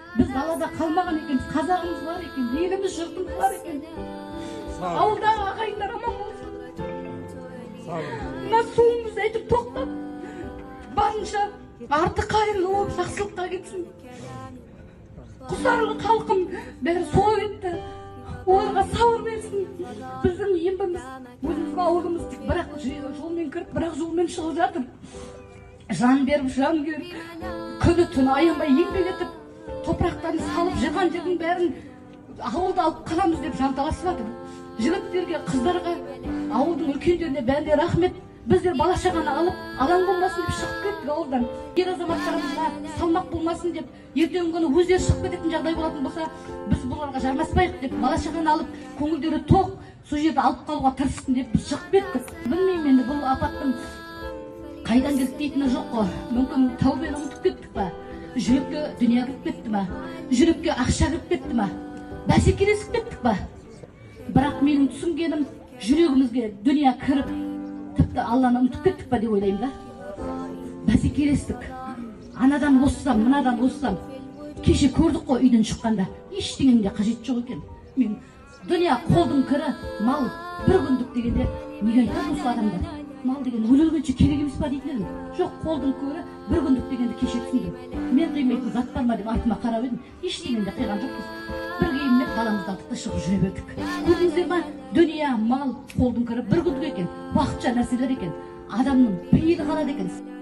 Біз далада қалмаған екенбіз, қазағымыз бар екен, еліміз, жұртымыз бар екен. Ауылдағы ағайындар аман болсын. Мына суымыз әйтіп тоқтап, барынша арты қайырлы болып, жақсылыққа кетсін. Құсарлы халқым бәрі сол кетті. Оларға сауыр берсін. Біздің ембіміз, өзіміздің ауылымыз, бірақ жолмен кіріп, бірақ жолмен шығып жатыр. Жан беріп, жан беріп, күні түні аянбай еңбек етіп, топырақтарын салып, жиған жердің бәрін ауылда алып қаламыз деп жанталасып жатыр. Жігіттерге, қыздарға, ауылдың үлкендеріне бәріне рахмет. Біздер бала шағаны алып, алаң болмасын деп шығып кеттік ауылдан. Ер азаматтарымызға салмақ болмасын деп, ертеңгі күні өздері шығып кететін жағдай болатын болса, біз бұларға жармаспайық деп, бала шағаны алып, көңілдері тоқ, сол жерде алып қалуға тырыссын деп біз шығып кеттік. Білмеймін енді бұл апаттың қайдан келді дейтіні жоқ қой. Мүмкін тәубені ұмытып кеттік па? Жүрекке дүние кіріп кетті ма? Жүрекке ақша кіріп кетті ма? Бәсекелесіп кеттік па? Бірақ менің түсінгенім, жүрегімізге дүние кіріп, тіпті Алланы ұмытып кеттік па деп ойлаймын да. Бәсекелестік. Анадан оссам, мынадан оссам. Кеше көрдік қой үйден шыққанда. Ештеңенің де қажет жоқ екен. Мен дүние қолдың кірі, мал бір күндік дегенде неге айтады осы адамдар? Мал деген өлгенше керек емес па дейтін едім. Жоқ, қолдың көрі бір күндік дегенді кеше түсіндім. Мен қимайтын зат бар ма деп артыма қарап едім. Ештеңені де қиған жоқпыз. Бір киіммен баламызды алдық та шығып жүре бердік. Көрдіңіздер ма? Дүние, мал, қолдың кірі бір күндік екен. Уақытша нәрселер екен. Адамның пейілі қалады екен.